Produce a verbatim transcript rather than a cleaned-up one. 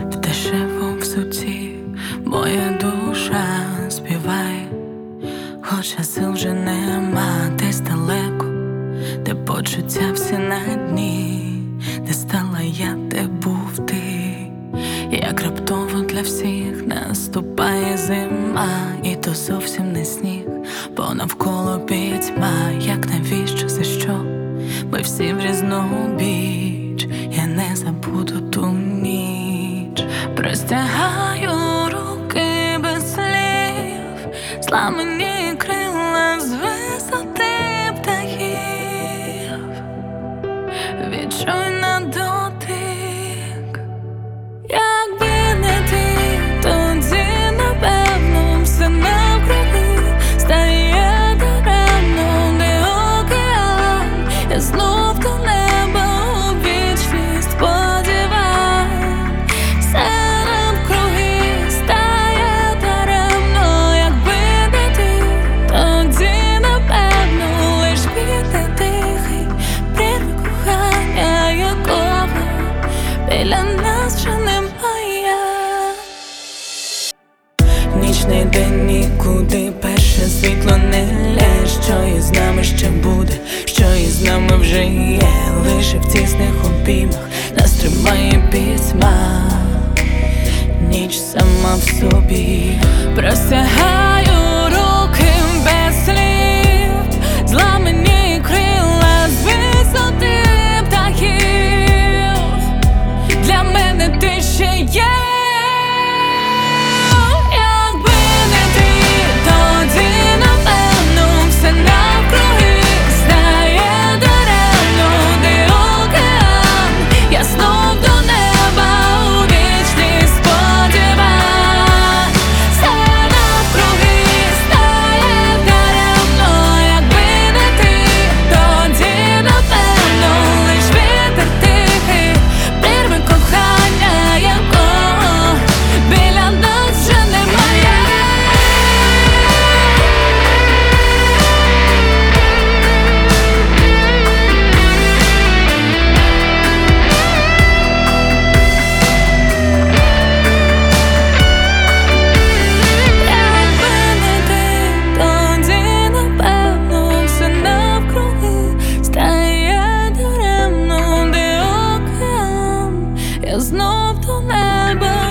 в дешевому взутті моя душа співає, хоча сил вже нема, десь далеко, де почуття всі на дні, де стала я, де був ти. Як раптово для всіх наступає зима, і то зовсім не сніг, бо навколо пітьма. Як навіщо, за що? Ми всі в різну біч, я не забуду ту ніч. Простягаю руки без слів, зламані крила з висоти птахів. Відчуй на дотик, якби не ти, тоді напевно все навкруги стає даремно, де океан, я знов до неба у вічність сподівань. Все навкруги стає даремно, якби не ти, тоді напевно лиш піде тихий прірве кохання, якого біля нас вже немає. Нічний день нікуди, перше світло не ля. Що із нами ще буде, що із нами вже є, лише в тісних обіймах нас тримає пітьма. Ніч сама в собі. Простягаю руки без слів, зламані крила з висоти птахів. Для мене ти ще є. Знов до неба